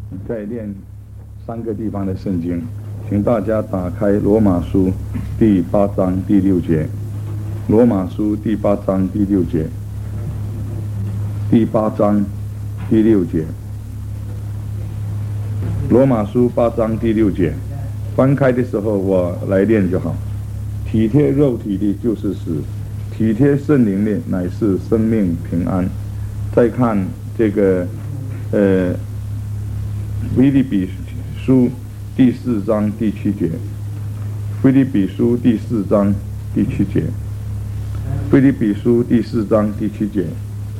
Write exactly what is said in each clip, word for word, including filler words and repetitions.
再念三个地方的圣经，请大家打开罗马书第八章第六节。罗马书第八章第六节，第八章第六节。罗马书八章第六节，翻开的时候我来念就好。体贴肉体的就是死，体贴圣灵的乃是生命平安。再看这个呃腓立比书第四章第七节，腓立比书第四章第七节，腓立比书第四章第七节，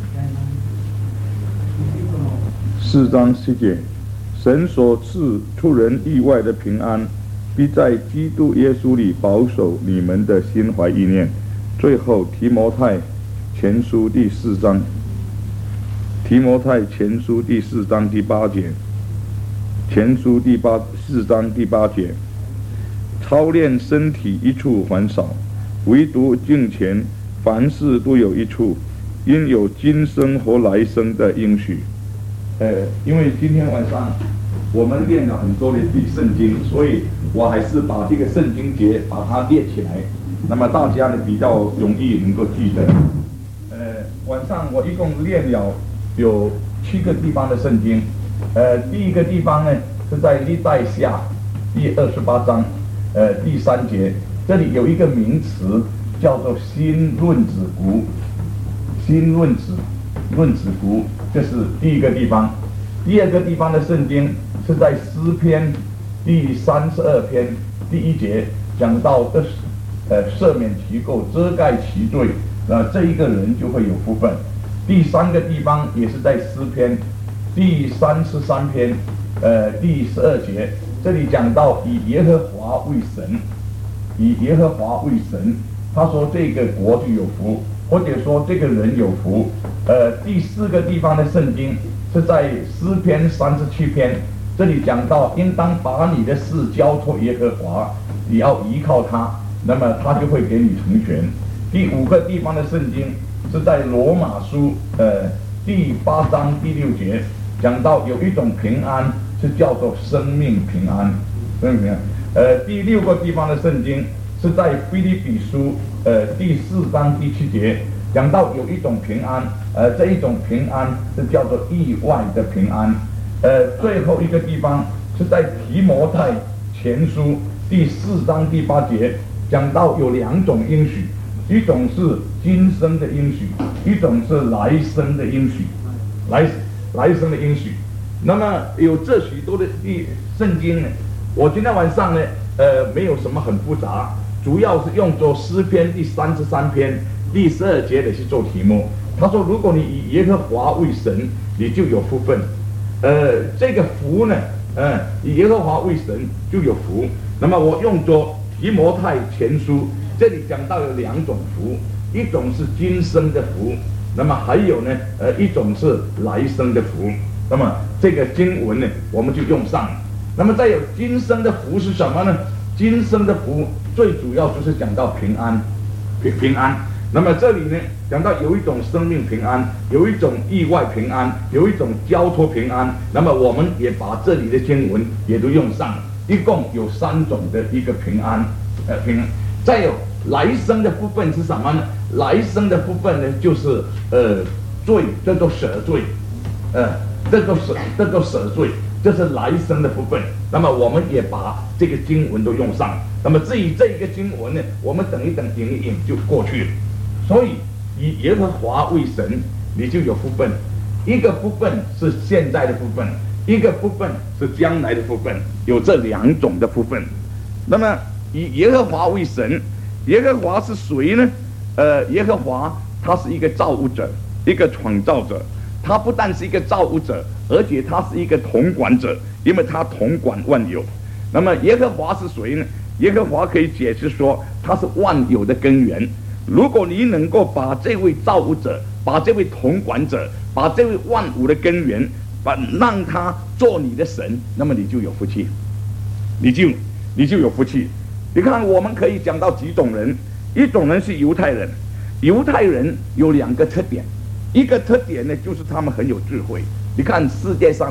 四章七节，神所赐出人意外的平安，必在基督耶稣里保守你们的心怀意念。最后提摩太前书第四章，提摩太前书第四章第八节，前书第八四章第八节，操练身体一处还少，唯独敬虔，凡事都有一处，因有今生和来生的应许。呃，因为今天晚上我们练了很多的圣经，所以我还是把这个圣经节把它列起来，那么大家呢比较容易能够记得。呃，晚上我一共练了有七个地方的圣经。呃，第一个地方呢是在历代下第二十八章，呃第三节，这里有一个名词叫做新论子谷，新论子论子谷，这是第一个地方。第二个地方的圣经是在诗篇第三十二篇第一节，讲到这呃赦免其过，遮盖其罪，呃这一个人就会有福分。第三个地方也是在诗篇第三十三篇，呃第十二节，这里讲到以耶和华为神，以耶和华为神，他说这个国就有福，或者说这个人有福。呃，第四个地方的圣经是在诗篇三十七篇，这里讲到应当把你的事交托耶和华，你要依靠他，那么他就会给你成全。第五个地方的圣经是在罗马书呃第八章第六节，讲到有一种平安是叫做生命平安，生命平安。呃，第六个地方的圣经是在腓立比书呃第四章第七节，讲到有一种平安，呃，这一种平安是叫做意外的平安。呃，最后一个地方是在提摩太前书第四章第八节，讲到有两种应许，一种是今生的应许，一种是来生的应许，来来生的应许。那么有这许多的圣经呢，我今天晚上呢，呃，没有什么很复杂，主要是用作诗篇第三十三篇第十二节的去做题目。他说，如果你以耶和华为神，你就有福分。呃，这个福呢，呃，以耶和华为神就有福。那么我用作提摩太前书，这里讲到有两种福，一种是今生的福，那么还有呢，呃，一种是来生的福。那么这个经文呢，我们就用上了。那么再有今生的福是什么呢？今生的福最主要就是讲到平安，平平安。那么这里呢，讲到有一种生命平安，有一种意外平安，有一种交托平安。那么我们也把这里的经文也都用上了，一共有三种的一个平安，呃平安。再有来生的部分是什么呢？来生的部分呢，就是呃罪，叫做赦罪，呃，这个赦，这个赦罪，这是来生的部分。那么我们也把这个经文都用上。那么至于这一个经文呢，我们等一等，引一引就过去了。所以以耶和华为神，你就有福分。一个部分是现在的部分，一个部分是将来的部分，有这两种的部分。那么以耶和华为神，耶和华是谁呢？呃，耶和华他是一个造物者，一个创造者。他不但是一个造物者，而且他是一个统管者，因为他统管万有。那么耶和华是谁呢？耶和华可以解释说，他是万有的根源。如果你能够把这位造物者，把这位统管者，把这位万物的根源，把让他做你的神，那么你就有福气，你就你就有福气。你看，我们可以讲到几种人，一种人是犹太人，犹太人有两个特点，一个特点呢就是他们很有智慧。你看世界上面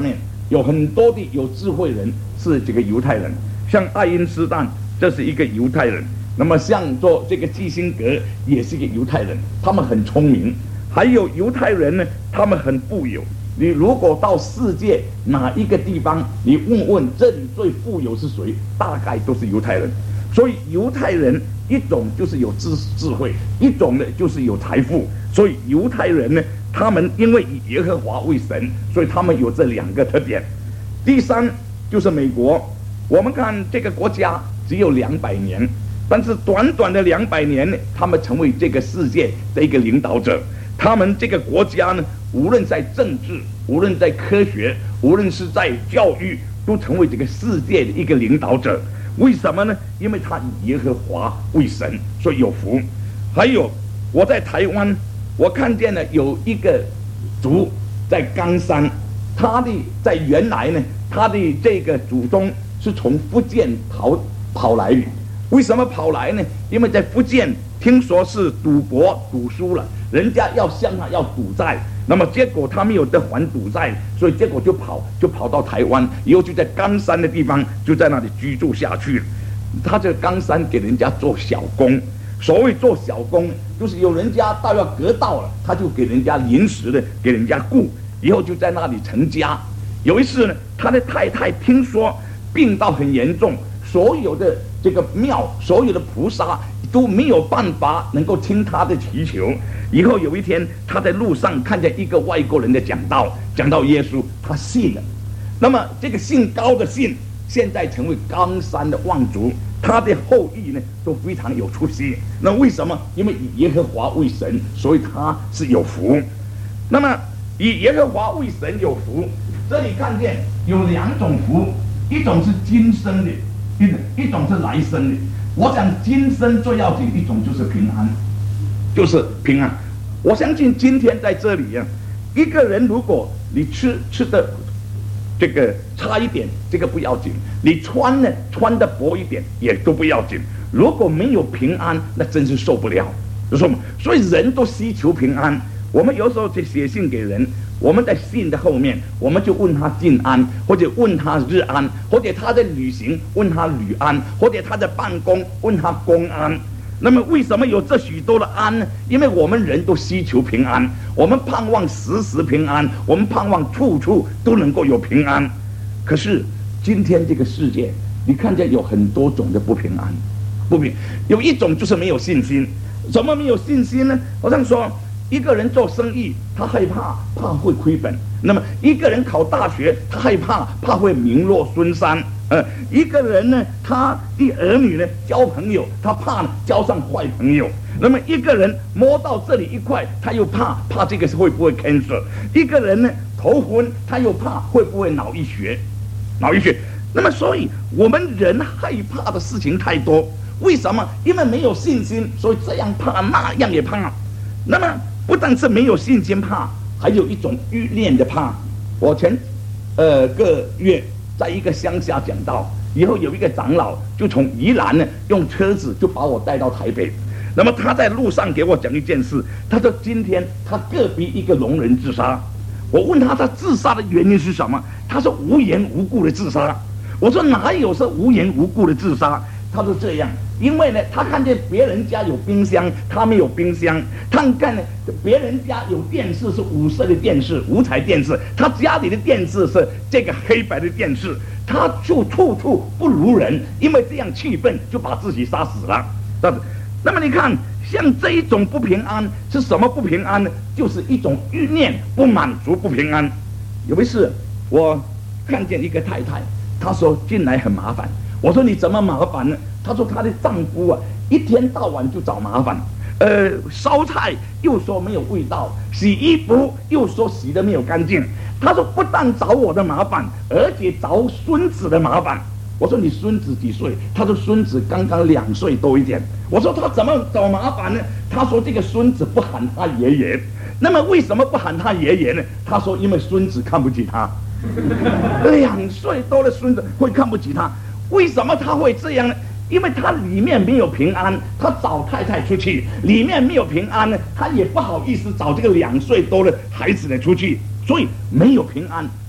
有很多的有智慧人是这个犹太人，像爱因斯坦这是一个犹太人，那么像做这个基辛格也是一个犹太人，他们很聪明。还有犹太人呢，他们很富有。你如果到世界哪一个地方，你问问这里最富有是谁，大概都是犹太人。所以犹太人一种就是有智智慧，一种呢就是有财富。所以犹太人呢，他们因为以耶和华为神，所以他们有这两个特点。第三就是美国，我们看这个国家只有两百年，但是短短的两百年，他们成为这个世界的一个领导者。他们这个国家呢，无论在政治，无论在科学，无论是在教育，都成为这个世界的一个领导者。为什么呢？因为他以耶和华为神，所以有福。还有我在台湾，我看见了有一个族在冈山，他的在原来呢，他的这个祖宗是从福建逃跑来的。为什么跑来呢？因为在福建听说是赌博赌输了，人家要向他要赌债，那么结果他没有得还赌债，所以结果就跑就跑到台湾，以后就在冈山的地方就在那里居住下去了。他这冈山给人家做小工，所谓做小工，就是有人家到要隔道了，他就给人家临时的给人家雇，以后就在那里成家。有一次呢，他的太太听说病到很严重，所有的这个庙，所有的菩萨都没有办法能够听他的祈求。以后有一天，他在路上看见一个外国人的讲道，讲到耶稣，他信了。那么这个姓高的信，现在成为冈山的望族，他的后裔呢都非常有出息。那为什么？因为以耶和华为神，所以他是有福。那么以耶和华为神有福，这里看见有两种福，一种是今生的，一一种是来生的。我想今生最要紧，一种就是平安，就是平安。我相信今天在这里啊，一个人如果你吃吃的这个差一点，这个不要紧；你穿呢穿的薄一点，也都不要紧。如果没有平安，那真是受不了。就说嘛，所以人都希求平安。我们有时候去写信给人，我们在信的后面，我们就问他近安，或者问他日安，或者他在旅行问他旅安，或者他在办公问他公安。那么为什么有这许多的安呢？因为我们人都希求平安，我们盼望时时平安，我们盼望处处都能够有平安。可是今天这个世界，你看见有很多种的不平安，不平，有一种就是没有信心。怎么没有信心呢？好像说一个人做生意，他害怕怕会亏本；那么一个人考大学，他害怕怕会名落孙山。呃，一个人呢，他的儿女呢交朋友，他怕呢交上坏朋友；那么一个人摸到这里一块，他又怕怕这个会不会 cancer； 一个人呢头昏，他又怕会不会脑溢血，脑溢血。那么所以我们人害怕的事情太多，为什么？因为没有信心，所以这样怕那样也怕。那么不但是没有信心怕，还有一种欲念的怕。我前呃个月在一个乡下讲道，以后有一个长老就从宜兰呢用车子就把我带到台北。那么他在路上给我讲一件事，他说今天他隔壁一个聋人自杀。我问他他自杀的原因是什么，他说无缘无故的自杀。我说哪有是无缘无故的自杀？他说这样，因为呢，他看见别人家有冰箱，他没有冰箱；他看呢，别人家有电视是五色的电视，五彩电视，他家里的电视是这个黑白的电视，他就处处不如人，因为这样气愤就把自己杀死了。那么你看，像这一种不平安是什么不平安呢？就是一种欲念不满足不平安。有一次我看见一个太太，她说进来很麻烦。我说你怎么麻烦呢？她说她的丈夫啊，一天到晚就找麻烦，呃，烧菜又说没有味道，洗衣服又说洗得没有干净。她说不但找我的麻烦，而且找孙子的麻烦。我说你孙子几岁？她说孙子刚刚两岁多一点。我说他怎么找麻烦呢？她说这个孙子不喊他爷爷。那么为什么不喊他爷爷呢？她说因为孙子看不起他，两岁多的孙子会看不起他。为什么他会这样呢？因为他里面没有平安，他找太太出去，里面没有平安呢，他也不好意思找这个两岁多的孩子呢出去，所以没有平安。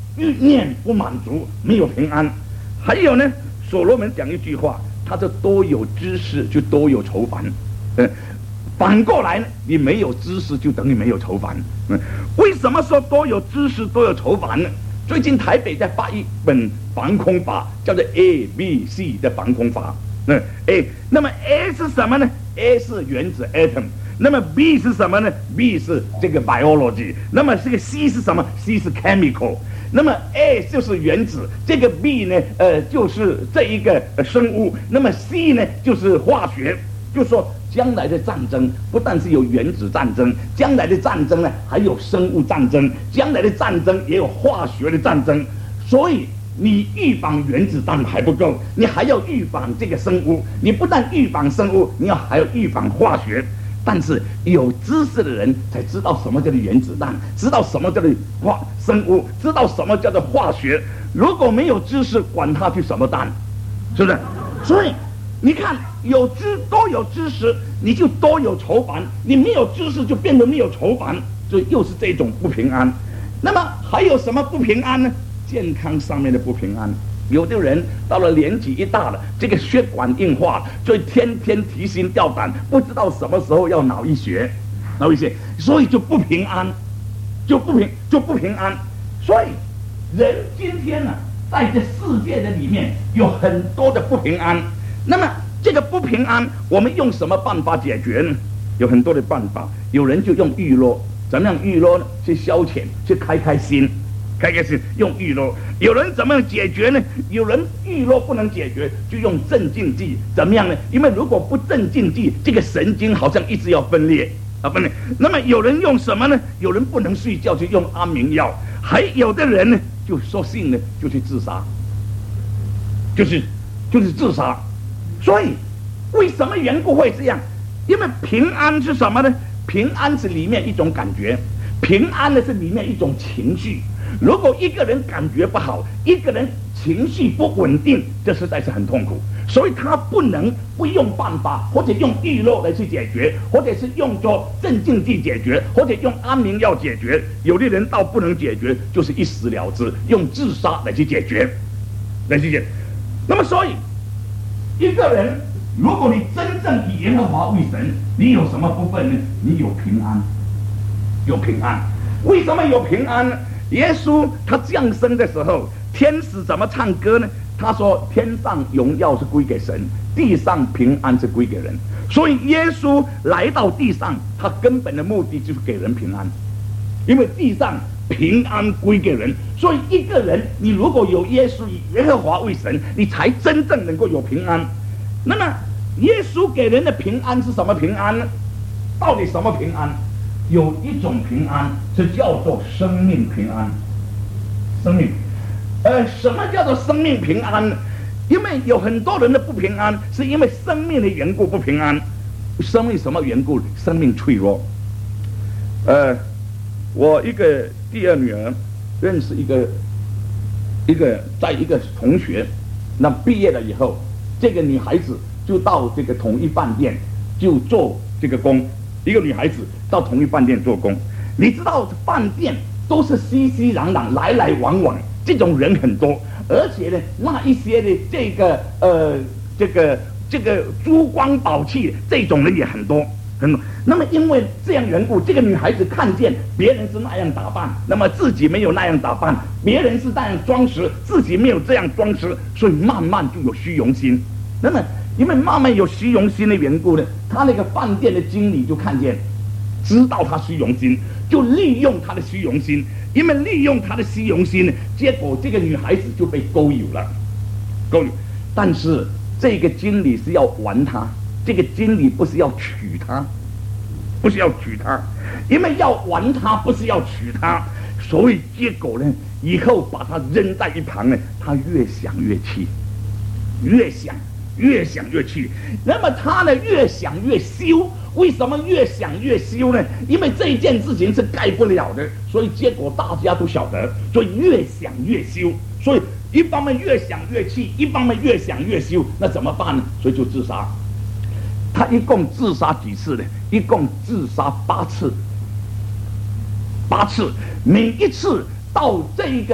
欲念不满足，没有平安。还有呢，所罗门讲一句话，他说多有知识就多有愁烦。嗯，反过来呢，你没有知识就等于没有愁烦。嗯，为什么说多有知识多有愁烦呢？最近台北在发一本防空法，叫做 A B C 的防空法。嗯 ，A， 那么 A 是什么呢 ？A 是原子 atom。那么 B 是什么呢 ？B 是这个 biology。那么这个 C 是什么 ？C 是 chemical。那么 A 就是原子，这个 B 呢，呃，就是这一个生物。那么 C 呢，就是化学。就是说，将来的战争不但是有原子战争，将来的战争呢还有生物战争，将来的战争也有化学的战争。所以你预防原子弹还不够，你还要预防这个生物。你不但预防生物，你要还要预防化学。但是有知识的人才知道什么叫做原子弹，知道什么叫做化生物，知道什么叫做化学。如果没有知识，管它去什么弹，是不是？所以你看，有知多有知识，你就多有愁烦；你没有知识，就变得没有愁烦。所以又是这种不平安。那么还有什么不平安呢？健康上面的不平安。有的人到了年纪一大了，这个血管硬化了，所以天天提心吊胆，不知道什么时候要脑溢血，脑溢血，所以就不平安，就不平就不平安。所以人今天呢、啊，在这世界的里面有很多的不平安。那么这个不平安，我们用什么办法解决呢？有很多的办法。有人就用娱乐，怎么样娱乐呢？去消遣，去开开心。开开心用娱乐。有人怎么样解决呢？有人娱乐不能解决，就用镇静剂。怎么样呢？因为如果不镇静剂，这个神经好像一直要分裂啊分裂。那么有人用什么呢？有人不能睡觉就用安眠药，还有的人呢就索性呢就去自杀，就是就是自杀。所以为什么缘故会这样？因为平安是什么呢？平安是里面一种感觉，平安呢是里面一种情绪。如果一个人感觉不好，一个人情绪不稳定，这实在是很痛苦。所以他不能不用办法，或者用娱乐来去解决，或者是用作镇静剂解决，或者用安眠药解决。有的人倒不能解决，就是一死了之，用自杀来去解决，来去解决。那么所以一个人，如果你真正以耶和华为神，你有什么部分呢？你有平安，有平安。为什么有平安呢？耶稣他降生的时候，天使怎么唱歌呢？他说：“天上荣耀是归给神，地上平安是归给人。”所以耶稣来到地上，他根本的目的就是给人平安，因为地上平安归给人。所以一个人，你如果有耶稣以耶和华为神，你才真正能够有平安。那么耶稣给人的平安是什么平安呢？到底什么平安？有一种平安是叫做生命平安。生命，呃，什么叫做生命平安呢？因为有很多人的不平安，是因为生命的缘故不平安。生命什么缘故？生命脆弱。呃，我一个第二女儿认识一个一个在一个同学，那毕业了以后，这个女孩子就到这个统一饭店就做这个工。一个女孩子到同一饭店做工，你知道饭店都是熙熙攘攘，来来往往，这种人很多，而且呢，那一些的这个呃这个这个珠光宝气这种人也很多很多。那么因为这样缘故，这个女孩子看见别人是那样打扮，那么自己没有那样打扮，别人是那样装饰，自己没有这样装饰，所以慢慢就有虚荣心。那么因为慢慢有虚荣心的缘故呢，他那个饭店的经理就看见，知道他虚荣心，就利用他的虚荣心。因为利用他的虚荣心呢，结果这个女孩子就被勾引了，勾引。但是这个经理是要玩她，这个经理不是要娶她，不是要娶她，因为要玩她，不是要娶她，所以结果呢，以后把她扔在一旁呢，她越想越气，越想。越想越气，那么他呢越想越羞。为什么越想越羞呢？因为这件事情是盖不了的，所以结果大家都晓得，所以越想越羞。所以一方面越想越气，一方面越想越羞，那怎么办呢？所以就自杀。他一共自杀几次呢？一共自杀八次，八次，每一次到这个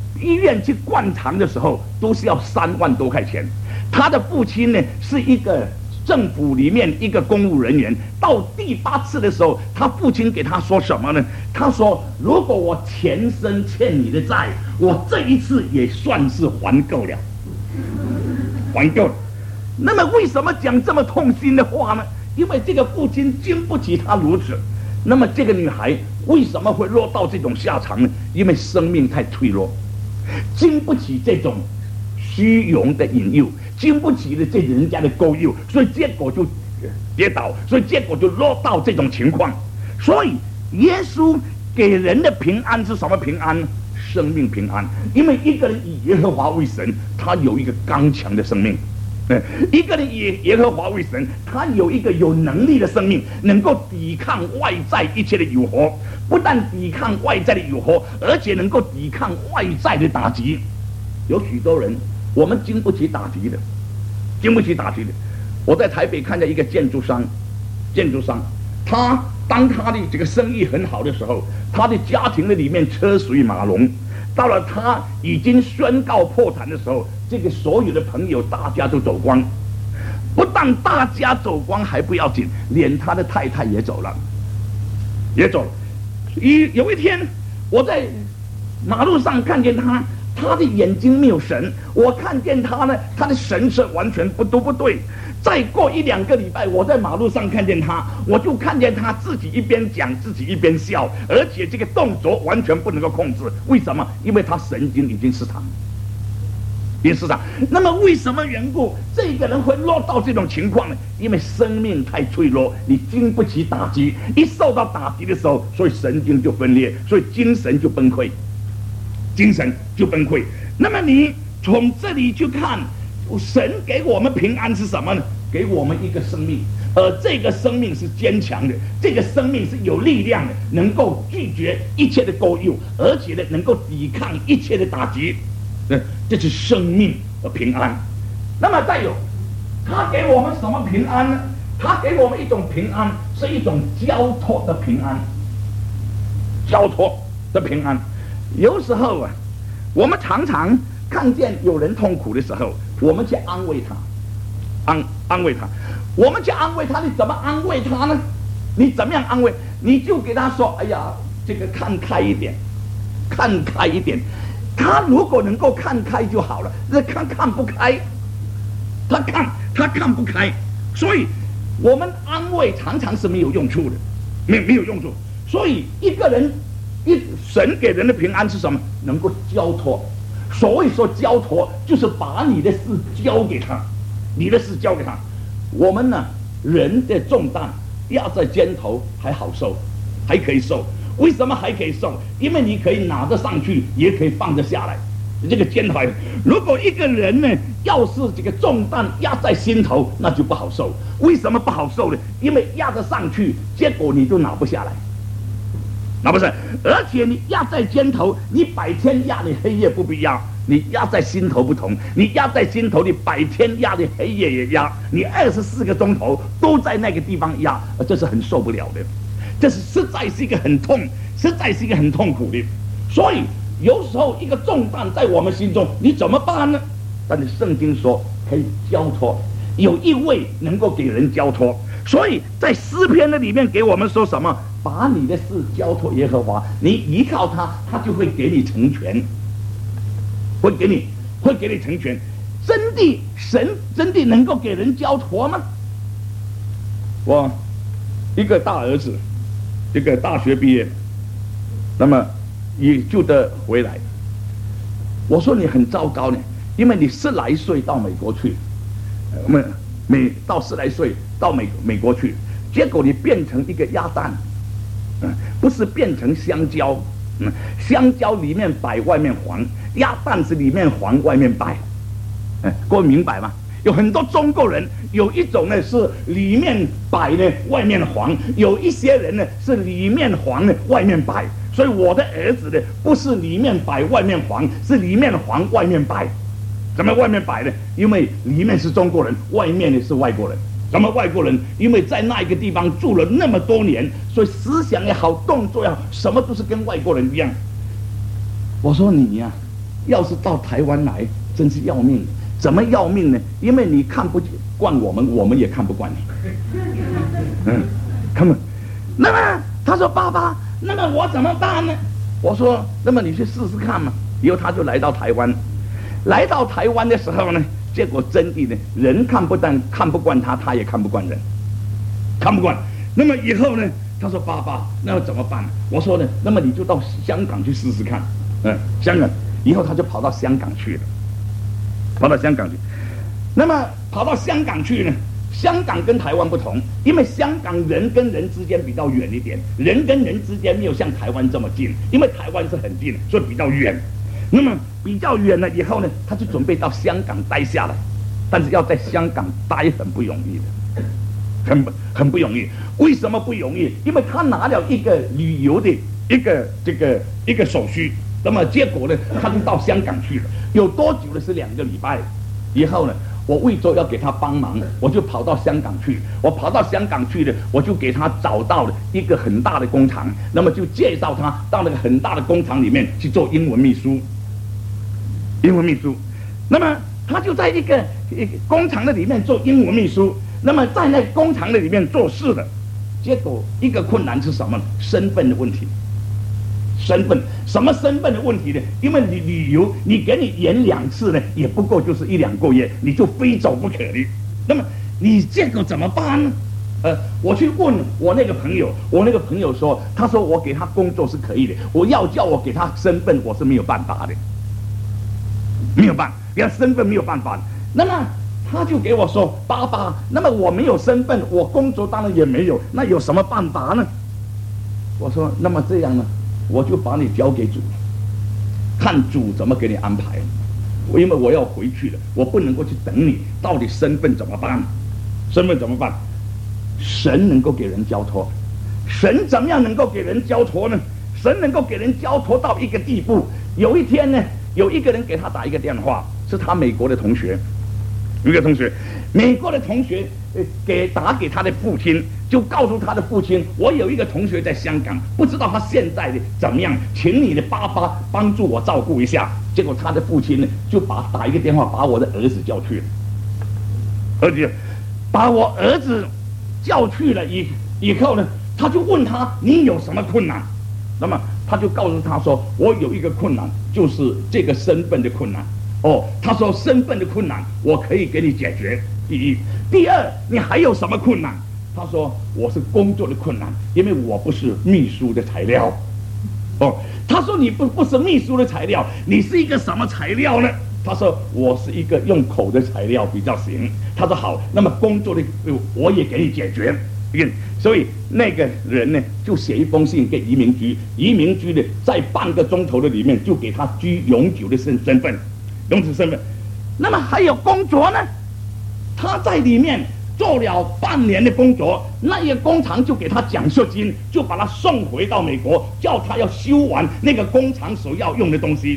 医院去灌肠的时候都是要三万多块钱。他的父亲呢是一个政府里面一个公务人员。到第八次的时候，他父亲给他说什么呢？他说：“如果我前生欠你的债，我这一次也算是还够了，还够了。”那么为什么讲这么痛心的话呢？因为这个父亲经不起他如此。那么这个女孩为什么会落到这种下场呢？因为生命太脆弱，经不起这种虚荣的引诱，经不起的这人家的勾诱，所以结果就跌倒，所以结果就落到这种情况。所以耶稣给人的平安是什么平安呢？生命平安。因为一个人以耶和华为神，他有一个刚强的生命。一个人以耶和华为神，他有一个有能力的生命，能够抵抗外在一切的诱惑。不但抵抗外在的诱惑，而且能够抵抗外在的打击。有许多人，我们经不起打击的，经不起打击的。我在台北看见一个建筑商，建筑商，他当他的这个生意很好的时候，他的家庭的里面车水马龙。到了他已经宣告破产的时候，这个所有的朋友大家都走光。不但大家走光还不要紧，连他的太太也走了，也走了。一有一天，我在马路上看见他，他的眼睛没有神。我看见他呢，他的神色完全不都不对。再过一两个礼拜，我在马路上看见他，我就看见他自己一边讲，自己一边笑，而且这个动作完全不能够控制。为什么？因为他神经已经失常，已经失常。那么为什么缘故这个人会落到这种情况呢？因为生命太脆弱，你经不起打击，一受到打击的时候，所以神经就分裂，所以精神就崩溃，精神就崩溃。那么你从这里去看，神给我们平安是什么呢？给我们一个生命，而这个生命是坚强的，这个生命是有力量的，能够拒绝一切的勾诱，而且呢能够抵抗一切的打击。这是生命的平安。那么再有，他给我们什么平安呢？他给我们一种平安，是一种交托的平安，交托的平安。有时候啊，我们常常看见有人痛苦的时候，我们去安慰他，安安慰他，我们去安慰他，你怎么安慰他呢？你怎么样安慰？你就给他说：“哎呀，这个看开一点，看开一点。”他如果能够看开就好了，这看看不开，他看他看不开，所以我们安慰常常是没有用处的，没没有用处。所以一个人，一神给人的平安是什么？能够交托。所谓说交托，就是把你的事交给他，你的事交给他。我们呢，人的重担压在肩头还好受，还可以受。为什么还可以受？因为你可以拿得上去，也可以放得下来。这个肩头，如果一个人呢，要是这个重担压在心头，那就不好受。为什么不好受呢？因为压得上去，结果你都拿不下来，拿不下来。而且你压在肩头，你白天压你黑夜不必压，你压在心头不同。你压在心头，你白天压的黑夜也压，你二十四个钟头都在那个地方压，这是很受不了的。这是实在是一个很痛，实在是一个很痛苦的。所以有时候一个重担在我们心中，你怎么办呢？但是圣经说可以交托，有一位能够给人交托。所以在诗篇的里面给我们说什么？把你的事交托耶和华，你依靠他，他就会给你成全，会给你，会给你成全。真的，神真的能够给人交托吗？我一个大儿子，这个大学毕业，那么也就得回来。我说你很糟糕呢，因为你十来岁到美国去，美美到十来岁到美美国去，结果你变成一个鸭蛋，嗯，不是变成香蕉，嗯，香蕉里面白外面黄，鸭蛋是里面黄外面白，嗯，各位明白吗？有很多中国人，有一种呢是里面白呢，外面黄；有一些人呢是里面黄呢，外面白。所以我的儿子呢，不是里面白外面黄，是里面黄外面白。怎么外面白呢？因为里面是中国人，外面呢是外国人。什么外国人？因为在那一个地方住了那么多年，所以思想也好，动作也好，什么都是跟外国人一样。我说你呀、啊， 要是到台湾来，真是要命。怎么要命呢？因为你看不惯我们，我们也看不惯你。嗯，看嘛。那么他说：“爸爸，那么我怎么办呢？”我说：“那么你去试试看嘛。”以后他就来到台湾，来到台湾的时候呢，结果真的呢，人看不但看不惯他，他也看不惯人，看不惯。那么以后呢，他说：“爸爸，那要怎么办？”我说呢：“那么你就到香港去试试看。”嗯，香港。以后他就跑到香港去了，跑到香港去。那么跑到香港去呢？香港跟台湾不同，因为香港人跟人之间比较远一点，人跟人之间没有像台湾这么近，因为台湾是很近，所以比较远。那么比较远了以后呢，他就准备到香港待下来，但是要在香港待很不容易的，很很不容易。为什么不容易？因为他拿了一个旅游的一个这个一个手续，那么结果呢，他就到香港去了。有多久呢？是两个礼拜。以后呢，我为着要给他帮忙，我就跑到香港去。我跑到香港去呢，我就给他找到了一个很大的工厂，那么就介绍他到那个很大的工厂里面去做英文秘书。英文秘书，那么他就在一个一个工厂的里面做英文秘书。那么在那工厂的里面做事的，结果一个困难是什么？身份的问题。身份什么身份的问题呢？因为你旅游，你给你演两次呢，也不够就是一两个月，你就非走不可的。那么你这个怎么办呢？呃，我去问我那个朋友，我那个朋友说，他说我给他工作是可以的，我要叫我给他身份，我是没有办法的，没有办法，给他身份没有办法的。那么他就给我说，爸爸，那么我没有身份，我工作当然也没有，那有什么办法呢？我说，那么这样呢？我就把你交给主，看主怎么给你安排。因为我要回去了，我不能够去等你。到底身份怎么办？身份怎么办？神能够给人交托。神怎么样能够给人交托呢？神能够给人交托到一个地步。有一天呢，有一个人给他打一个电话，是他美国的同学，一个同学，美国的同学呃给打给他的父亲。就告诉他的父亲，我有一个同学在香港，不知道他现在的怎么样，请你的爸爸帮助我照顾一下。结果他的父亲呢，就把打一个电话，把我的儿子叫去了，儿子把我儿子叫去了以以后呢，他就问他你有什么困难？那么他就告诉他说，我有一个困难，就是这个身份的困难。哦，他说身份的困难我可以给你解决。第一，第二，你还有什么困难？他说我是工作的困难，因为我不是秘书的材料。哦，他说你不不是秘书的材料，你是一个什么材料呢？他说我是一个用口的材料比较行。他说好，那么工作的我也给你解决。所以那个人呢，就写一封信给移民局，移民局呢在半个钟头的里面就给他居永久的身身份，永久身份。那么还有工作呢，他在里面做了半年的工作，那个工厂就给他奖学金，就把他送回到美国，叫他要修完那个工厂所要用的东西。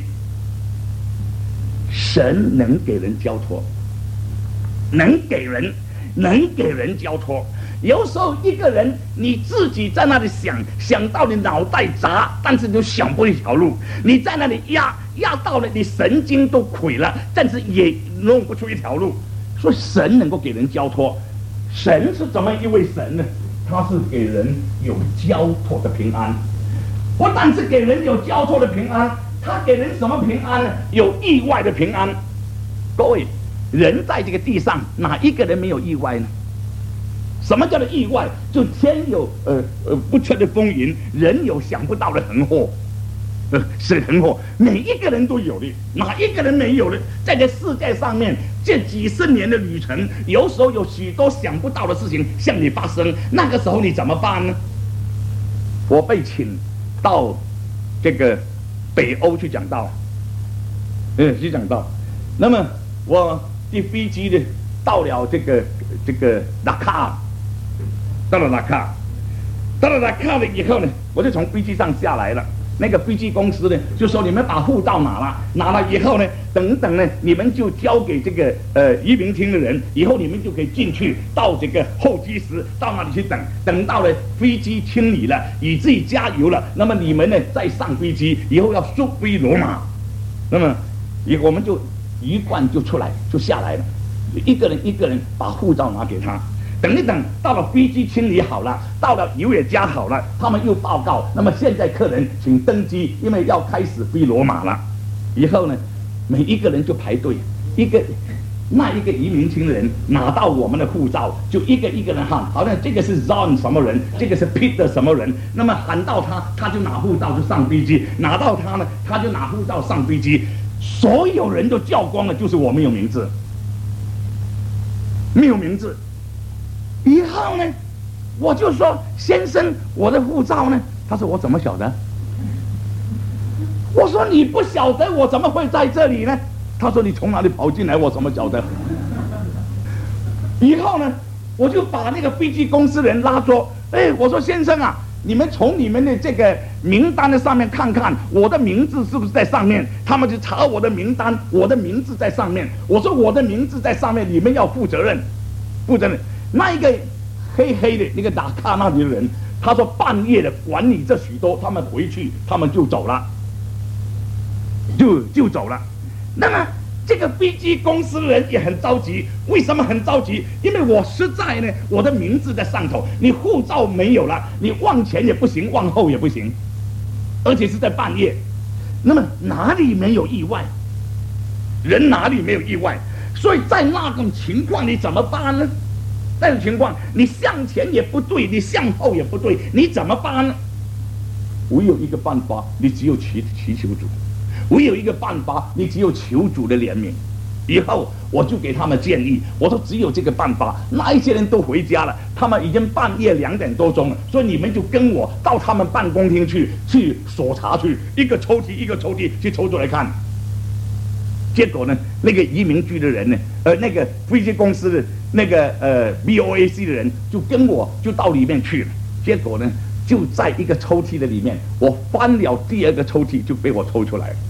神能给人交托，能给人，能给人交托。有时候一个人你自己在那里想，想到你脑袋砸，但是你就想不一条路。你在那里压，压到了你神经都溃了，但是也弄不出一条路。所以神能够给人交托。神是怎么一位神呢？他是给人有交托的平安，不但是给人有交托的平安，他给人什么平安呢？有意外的平安。各位，人在这个地上，哪一个人没有意外呢？什么叫做意外？就天有呃呃不测的风云，人有想不到的横祸。呃，是横祸，每一个人都有的，哪一个人没有的？在这世界上面，这几十年的旅程，有时候有许多想不到的事情向你发生，那个时候你怎么办呢？我被请到这个北欧去讲道，嗯，去讲道。那么我的飞机呢，到了这个这个达卡尔，到了达卡尔，到了达卡了以后呢，我就从飞机上下来了。那个飞机公司呢，就说你们把护照拿了，拿了以后呢，等等呢，你们就交给这个呃移民厅的人，以后你们就可以进去到这个候机室，到那里去等，等到了飞机清理了，以自己加油了，那么你们呢再上飞机，以后要速飞罗马。那么也我们就一贯就出来就下来了，一个人一个人把护照拿给他。等一等，到了飞机清理好了，到了游也加好了，他们又报告，那么现在客人请登机，因为要开始飞罗马了。以后呢，每一个人就排队，一个那一个移民青人拿到我们的护照，就一个一个人喊，好像这个是 John 什么人，这个是 Peter 什么人，那么喊到他，他就拿护照就上飞机，拿到他呢，他就拿护照上飞机，所有人都叫光了，就是我没有名字，没有名字。以后呢，我就说先生，我的护照呢？他说我怎么晓得？我说你不晓得，我怎么会在这里呢？他说你从哪里跑进来？我怎么晓得？以后呢，我就把那个飞机公司人拉说，哎，我说先生啊，你们从你们的这个名单的上面看看，我的名字是不是在上面？他们就查我的名单，我的名字在上面。我说我的名字在上面，你们要负责任，负责任。那一个黑黑的那个打卡那里的人，他说半夜的管你这许多，他们回去，他们就走了，就就走了。那么这个飞机公司的人也很着急，为什么很着急？因为我实在呢，我的名字在上头，你护照没有了，你往前也不行，往后也不行，而且是在半夜。那么哪里没有意外？人哪里没有意外？所以在那种情况，你怎么办呢？那种情况，你向前也不对，你向后也不对，你怎么办呢？唯有一个办法，你只有祈祈求主；唯有一个办法，你只有求主的怜悯。以后我就给他们建议，我说只有这个办法。那一些人都回家了，他们已经半夜两点多钟了，所以你们就跟我到他们办公厅去，去搜查去，一个抽屉一个抽屉去抽出来看。结果呢，那个移民局的人呢，呃，那个飞机公司的那个呃 B O A C 的人就跟我就到里面去了。结果呢，就在一个抽屉的里面，我翻了第二个抽屉就被我抽出来了，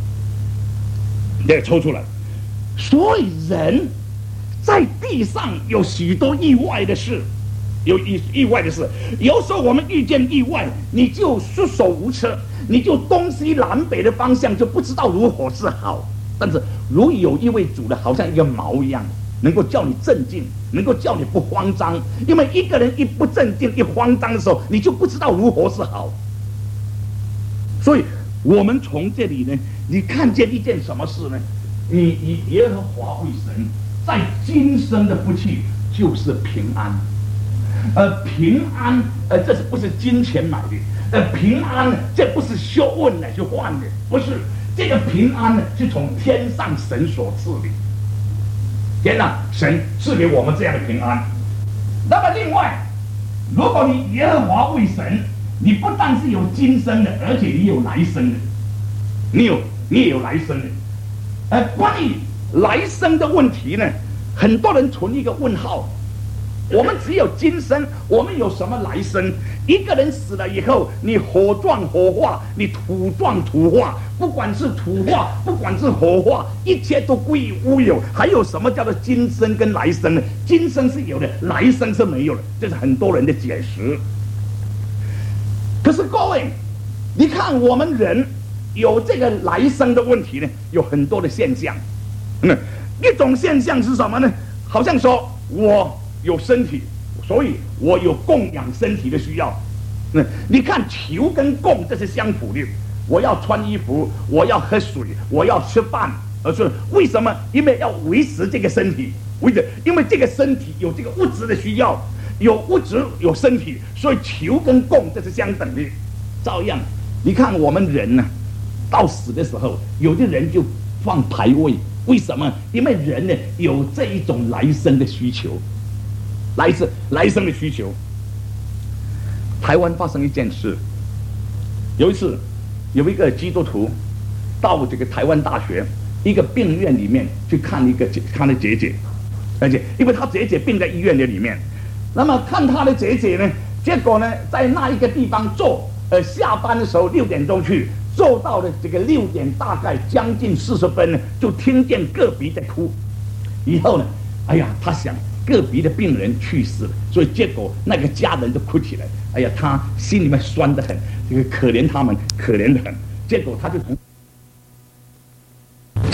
也抽出来。所以人在地上有许多意外的事，有意意外的事。有时候我们遇见意外，你就束手无策，你就东西南北的方向就不知道如何是好。但是如有一位主的，好像一个锚一样，能够叫你镇静，能够叫你不慌张。因为一个人一不镇静、一慌张的时候，你就不知道如何是好。所以，我们从这里呢，你看见一件什么事呢？你以耶和华为神，在今生的福气就是平安。呃，平安，呃，这是不是金钱买的？呃，平安，这不是修问来去换的，不是。这个平安呢，是从天上神所赐的。天上神赐给我们这样的平安。那么另外，如果你耶和华为神，你不但是有今生的，而且你有来生的，你有你也有来生的。呃，关于来生的问题呢，很多人存一个问号。我们只有今生，我们有什么来生？一个人死了以后，你火撞火化，你土撞土化，不管是土化，不管是火化，一切都归于乌有。还有什么叫做今生跟来生呢？今生是有的，来生是没有的，这是很多人的解释。可是各位，你看我们人有这个来生的问题呢，有很多的现象。嗯，一种现象是什么呢？好像说我有身体，所以我有供养身体的需要。嗯，你看求跟供这是相符的。我要穿衣服，我要喝水，我要吃饭，而是为什么？因为要维持这个身体，为什？因为这个身体有这个物质的需要，有物质有身体，所以求跟供这是相等的。照样，你看我们人呢、啊，到死的时候，有的人就放牌位，为什么？因为人呢有这一种来生的需求。来自来生的需求。台湾发生一件事，有一次有一个基督徒到这个台湾大学一个病院里面去看一个他的姐姐，而且因为他姐姐病在医院的里面，那么看他的姐姐呢，结果呢在那一个地方坐，呃下班的时候六点钟去，坐到了这个六点大概将近四十分呢，就听见个别在哭。以后呢，哎呀，他想。个别的病人去世了，所以结果那个家人都哭起来。哎呀，他心里面酸得很，这个可怜他们，可怜得很。结果他就从，结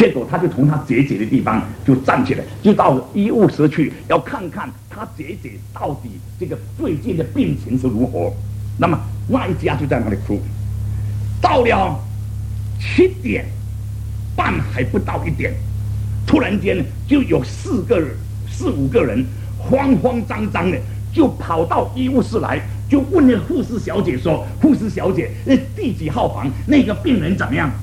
结果他就从他姐姐的地方就站起来，就到医务室去，要看看他姐姐到底这个最近的病情是如何。那么那一家就在那里哭，到了七点半还不到一点，突然间就有四个人、四五个人慌慌张张的就跑到医务室来，就问那护士小姐说：“护士小姐，那第几号房那个病人怎么样？”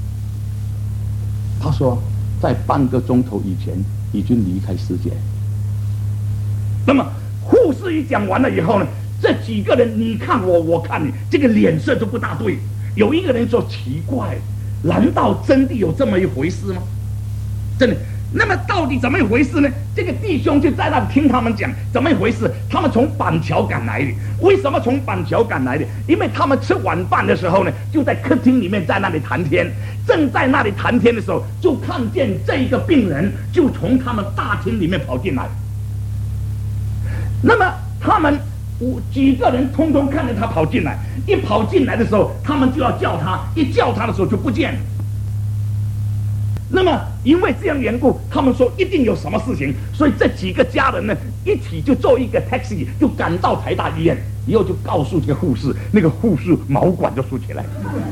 他说：“在半个钟头以前已经离开世界。”那么护士一讲完了以后呢，这几个人你看我，我看你，这个脸色都不大对。有一个人说：“奇怪，难道真的有这么一回事吗？真的？那么到底怎么一回事呢？”这个弟兄就在那里听他们讲怎么一回事。他们从板桥赶来的。为什么从板桥赶来的？因为他们吃晚饭的时候呢，就在客厅里面在那里谈天。正在那里谈天的时候，就看见这一个病人就从他们大厅里面跑进来。那么他们五几个人通通看着他跑进来，一跑进来的时候，他们就要叫他，一叫他的时候就不见了。那么因为这样缘故，他们说一定有什么事情，所以这几个家人呢，一起就坐一个 taxi 就赶到台大医院，以后就告诉这个护士，那个护士毛管就竖起来，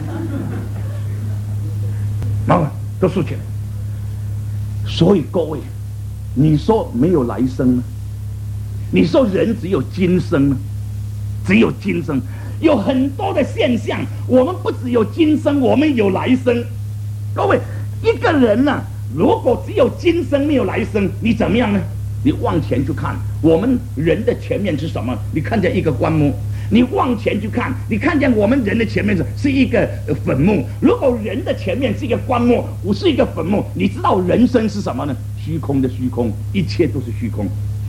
毛管都竖起来。所以各位，你说没有来生吗？你说人只有今生吗？只有今生。有很多的现象，我们不只有今生，我们有来生。各位，一个人呢、啊，如果只有今生没有来生，你怎么样呢？你往前去看，我们人的前面是什么？你看见一个棺木。你往前去看，你看见我们人的前面是是一个坟墓。如果人的前面是一个棺木，我是一个坟墓，你知道人生是什么呢？虚空的虚空，一切都是虚空。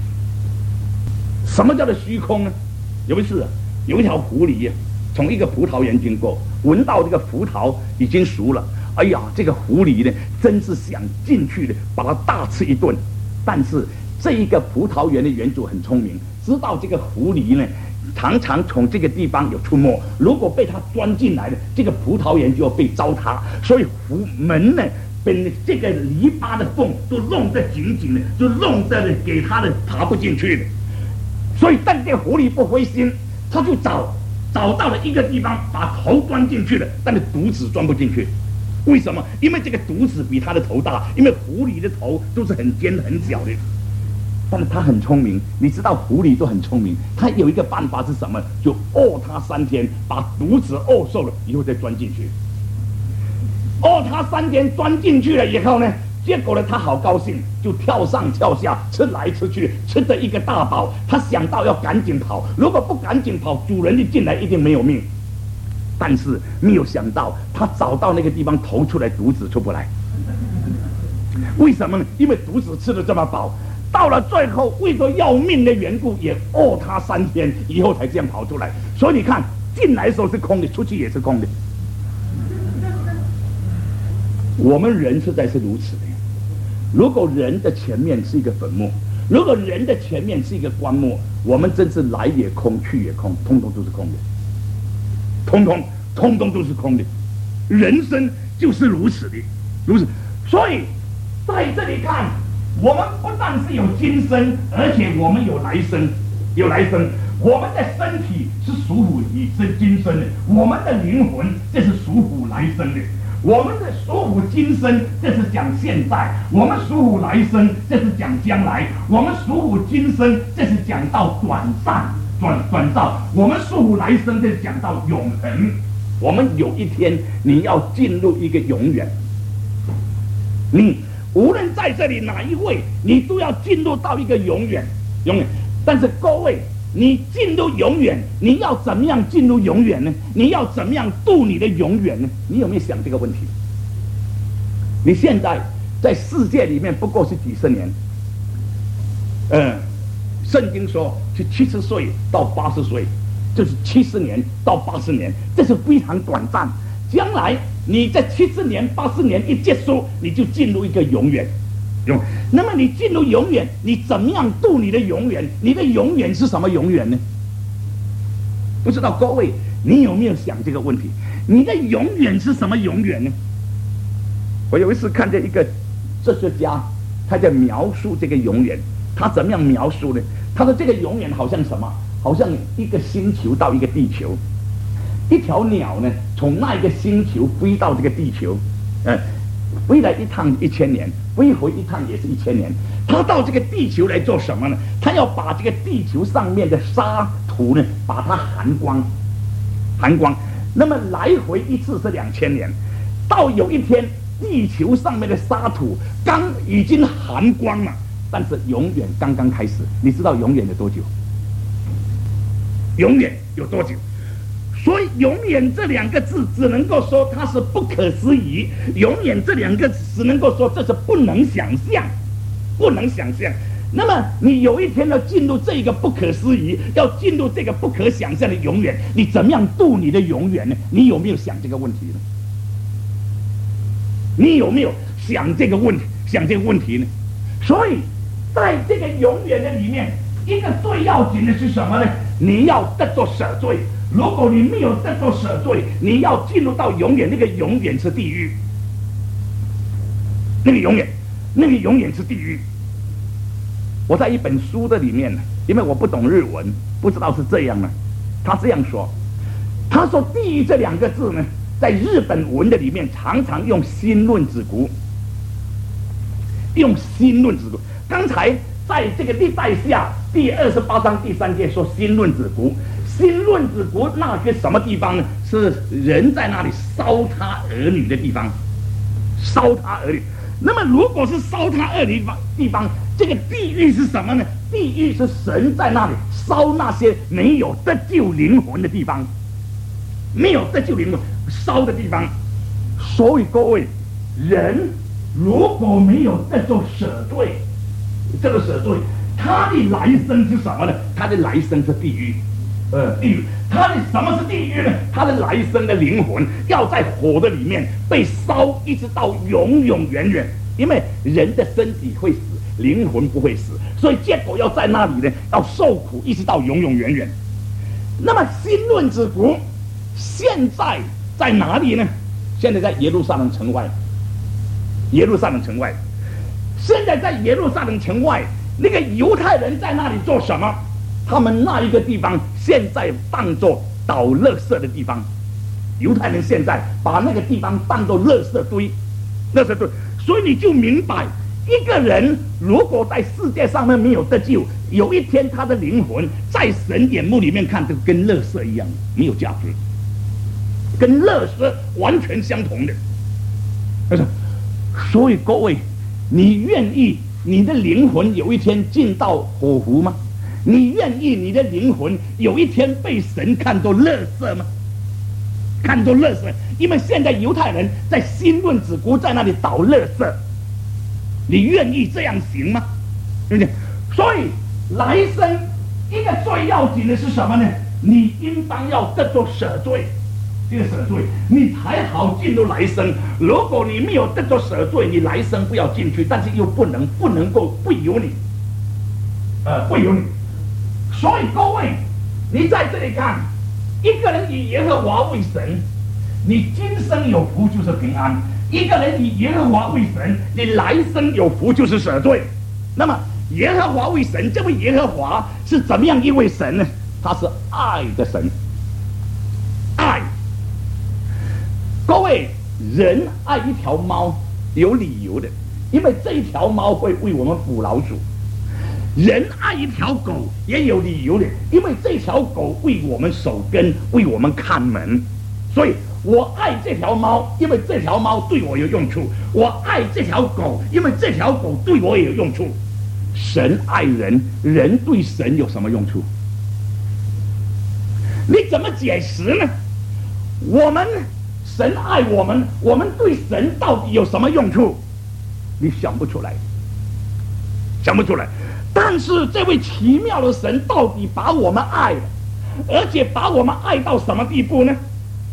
什么叫做虚空呢？有一次、啊、有一条狐狸、啊、从一个葡萄园经过，闻到这个葡萄已经熟了，哎呀，这个狐狸呢真是想进去的把它大吃一顿。但是这一个葡萄园的园主很聪明，知道这个狐狸呢常常从这个地方有出没，如果被他钻进来了，这个葡萄园就要被糟蹋，所以狐门呢把这个篱笆的缝都弄得紧紧的，就弄得给他的爬不进去的。所以但这个狐狸不灰心，他就找找到了一个地方，把头钻进去了，但是肚子钻不进去。为什么？因为这个肚子比他的头大，因为狐狸的头都是很尖很小的。但是他很聪明，你知道狐狸都很聪明，他有一个办法是什么？就饿它三天，把肚子饿瘦了以后再钻进去。饿它三天钻进去了以后呢，结果呢他好高兴，就跳上跳下，吃来吃去，吃得一个大饱。他想到要赶紧跑，如果不赶紧跑，主人一进来一定没有命。但是没有想到，他找到那个地方头出来，肚子出不来。为什么呢？因为肚子吃得这么饱，到了最后为了要命的缘故，也饿他三天以后才这样跑出来。所以你看，进来的时候是空的，出去也是空的。我们人实在是如此的。如果人的前面是一个坟墓，如果人的前面是一个棺木，我们真是来也空，去也空，通通都是空的，通通通通都是空的。人生就是如此的，如此。所以在这里看，我们不但是有今生，而且我们有来生，有来生。我们的身体是属乎以生今生的，我们的灵魂这是属乎来生的。我们的属乎今生，这是讲现在；我们属乎来生，这是讲将来；我们属乎今生，这是讲到短暂、短短暂；我们属乎来生，这是讲到永恒。我们有一天你要进入一个永远，你无论在这里哪一位，你都要进入到一个永远，永远。但是各位，你进入永远，你要怎么样进入永远呢？你要怎么样度你的永远呢？你有没有想这个问题？你现在在世界里面不过是几十年，呃，圣经说是七十岁到八十岁，就是七十年到八十年，这是非常短暂。将来你在七十年、八十年一结束，你就进入一个永远。永，那么你进入永远，你怎么样度你的永远？你的永远是什么永远呢？不知道各位，你有没有想这个问题？你的永远是什么永远呢？ 我有一次看见一个哲学家，他在描述这个永远，他怎么样描述呢？他说这个永远好像什么？好像一个星球到一个地球，一条鸟呢从那一个星球飞到这个地球，嗯，飞来一趟一千年，飞回一趟也是一千年。他到这个地球来做什么呢？他要把这个地球上面的沙土呢，把它含光，含光。那么来回一次是两千年，到有一天地球上面的沙土刚已经含光了，但是永远刚刚开始。你知道永远有多久？永远有多久？所以永远这两个字只能够说它是不可思议，永远这两个字只能够说这是不能想象，不能想象。那么你有一天要进入这个不可思议，要进入这个不可想象的永远，你怎么样度你的永远呢？你有没有想这个问题呢？你有没有想这个问题？想这个问题呢？所以在这个永远的里面，一个最要紧的是什么呢？你要得着赦罪。如果你没有得着赦罪，你要进入到永远，那个永远是地狱，那个永远，那个永远是地狱。我在一本书的里面呢，因为我不懂日文，不知道是这样呢。他这样说，他说“地狱”这两个字呢，在日本文的里面常常用心论子骨，用心论子骨。刚才在这个历代下第二十八章第三节说心论子骨。心论子骨那个什么地方呢？是人在那里烧他儿女的地方，烧他儿女。那么如果是烧他儿女的地方，这个地狱是什么呢？地狱是神在那里烧那些没有得救灵魂的地方，没有得救灵魂烧的地方。所以各位，人如果没有得着赦罪，这个赦罪，他的来生是什么呢？他的来生是地狱。呃，地狱，他的什么是地狱呢？他的来生的灵魂要在火的里面被烧，一直到永永远远。因为人的身体会死，灵魂不会死，所以结果要在那里呢，要受苦，一直到永永远远。那么心论之谷现在在哪里呢？现在在耶路撒冷城外。耶路撒冷城外，现在在耶路撒冷城外，那个犹太人在那里做什么？他们那一个地方现在当作倒垃圾的地方，犹太人现在把那个地方当作垃圾堆，垃圾堆。所以你就明白，一个人如果在世界上面没有得救，有一天他的灵魂在神眼目里面看，就跟垃圾一样，没有价值，跟垃圾完全相同的。所以各位，你愿意你的灵魂有一天进到火湖吗？你愿意你的灵魂有一天被神看作垃圾吗？看作垃圾，因为现在犹太人在心论子谷在那里倒垃圾，你愿意这样行吗？对不对？所以来生一个最要紧的是什么呢？你应当要得着赦罪，这个赦罪你才好进入来生。如果你没有得着赦罪，你来生不要进去，但是又不能不能够不由你，呃，不由你。所以各位，你在这里看，一个人以耶和华为神，你今生有福就是平安；一个人以耶和华为神，你来生有福就是赦罪。那么耶和华为神，这位耶和华是怎么样一位神呢？他是爱的神，爱。各位，人爱一条猫有理由的，因为这一条猫会为我们捕老鼠。人爱一条狗也有理由的，因为这条狗为我们守根，为我们看门。所以我爱这条猫，因为这条猫对我有用处；我爱这条狗，因为这条狗对我也有用处。神爱人，人对神有什么用处？你怎么解释呢？我们神爱我们，我们对神到底有什么用处？你想不出来，想不出来。但是这位奇妙的神到底把我们爱了，而且把我们爱到什么地步呢？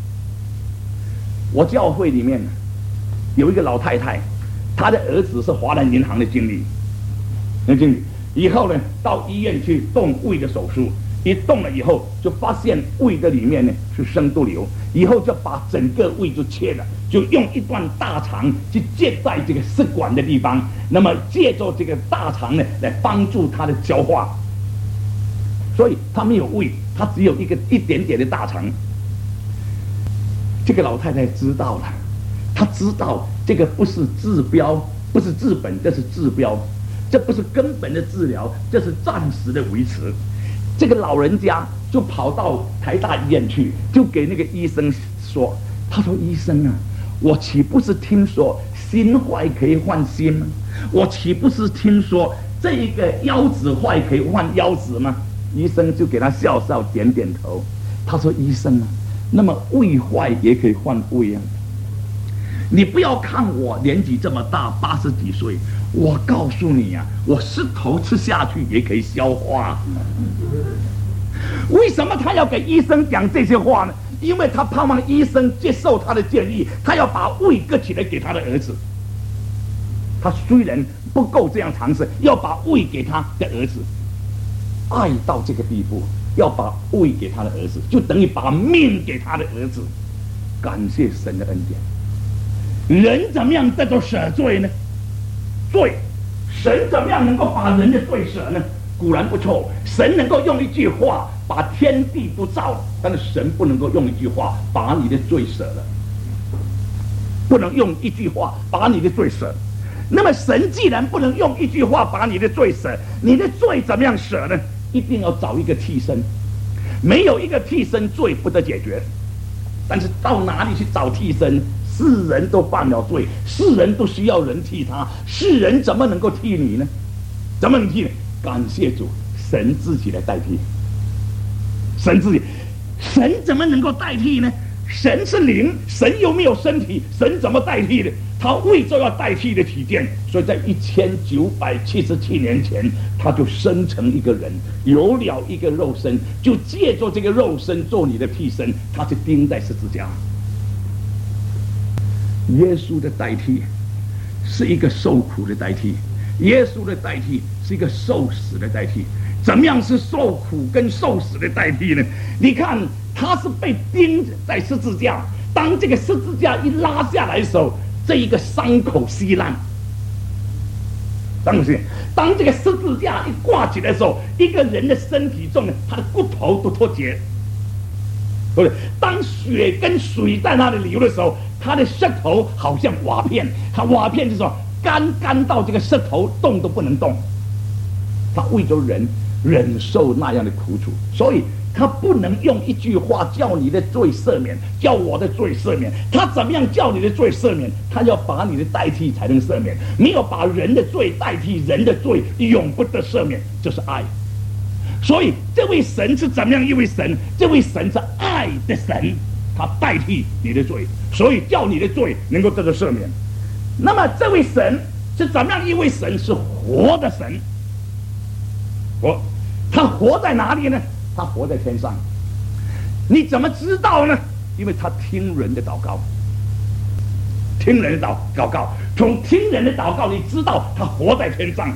我教会里面有一个老太太，她的儿子是华南银行的经理，那经理以后呢到医院去动胃的手术， 一动了以后，就发现胃的里面呢是生毒瘤，以后就把整个胃就切了，就用一段大肠去接在这个食管的地方，那么借助这个大肠呢来帮助它的消化。所以他没有胃，他只有一个一点点的大肠。这个老太太知道了，她知道这个不是治标，不是治本，这是治标，这不是根本的治疗，这是暂时的维持。这个老人家就跑到台大医院去，就给那个医生说：“他说医生啊，我岂不是听说心坏可以换心吗？我岂不是听说这一个腰子坏可以换腰子吗？”医生就给他笑笑，点点头。他说：“医生啊，那么胃坏也可以换胃啊。你不要看我年纪这么大，八十几岁，我告诉你啊，我石头吃下去也可以消化。”为什么他要给医生讲这些话呢？因为他盼望医生接受他的建议，他要把胃割起来给他的儿子。他虽然不够这样尝试，要把胃给他的儿子。爱到这个地步，要把胃给他的儿子，就等于把命给他的儿子。感谢神的恩典。人怎么样叫做舍罪呢？罪，神怎么样能够把人的罪舍呢？固然不错，神能够用一句话把天地都造了，但是神不能够用一句话把你的罪舍了，不能用一句话把你的罪舍。那么神既然不能用一句话把你的罪舍，你的罪怎么样舍呢？一定要找一个替身，没有一个替身，罪不得解决。但是到哪里去找替身？世人都犯了罪，世人都需要人替他，世人怎么能够替你呢？怎么能替你？感谢主，神自己来代替。神自己，神怎么能够代替呢？神是灵，神又没有身体，神怎么代替的？他为着要代替的体现，所以在一千九百七十七年前，他就生成一个人，有了一个肉身，就借着这个肉身做你的替身，他是钉在十字架。耶稣的代替是一个受苦的代替，耶稣的代替是一个受死的代替。怎么样是受苦跟受死的代替呢？你看，他是被钉在十字架，当这个十字架一拉下来的时候，这一个伤口稀烂，伤口稀烂。当这个十字架一挂起来的时候，一个人的身体中呢，他的骨头都脱节，对不对？当血跟水在那里流的时候，他的舌头好像瓦片，他瓦片就是说干干到这个舌头动都不能动。他为着人忍受那样的苦楚，所以他不能用一句话叫你的罪赦免，叫我的罪赦免。他怎么样叫你的罪赦免？他要把你的代替才能赦免，没有把人的罪代替人的罪，永不得赦免，这是爱。所以这位神是怎么样一位神？这位神是爱的神，他代替你的罪，所以叫你的罪能够得到赦免。那么这位神是怎么样一位神？是活的神。活，他活在哪里呢？他活在天上。你怎么知道呢？因为他听人的祷告，听人的祷祷告，从听人的祷告，你知道他活在天上。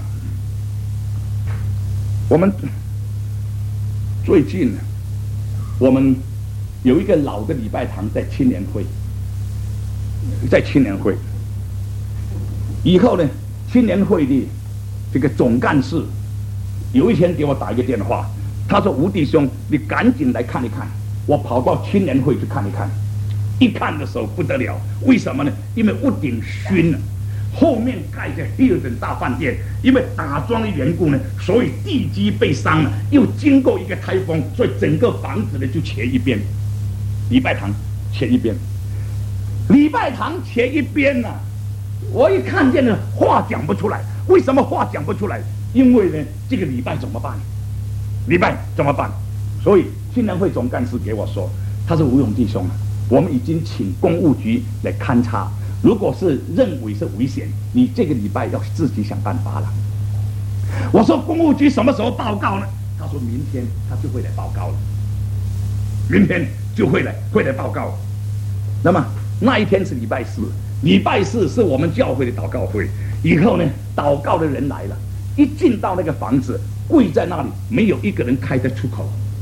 我们最近呢，我们有一个老的礼拜堂在青年会，在青年会以后呢，青年会的这个总干事有一天给我打一个电话，他说：“吴弟兄，你赶紧来看一看。”我跑到青年会去看一看，一看的时候不得了，为什么呢？因为屋顶熏了，后面盖着希尔顿大饭店，因为打桩的缘故呢，所以地基被伤了，又经过一个台风，所以整个房子呢就切一边，礼拜堂切一边，礼拜堂切一边呢、啊，我一看见了，话讲不出来。为什么话讲不出来？因为呢，这个礼拜怎么办？礼拜怎么办？所以青年会总干事给我说，他说：“吴勇弟兄啊，我们已经请公务局来勘察，如果是认为是危险，你这个礼拜要自己想办法了。”我说：“公务局什么时候报告呢？”他说明天他就会来报告了，明天就会来会来报告。那么那一天是礼拜四，礼拜四是我们教会的祷告会。以后呢，祷告的人来了，一进到那个房子，跪在那里，没有一个人开得出口，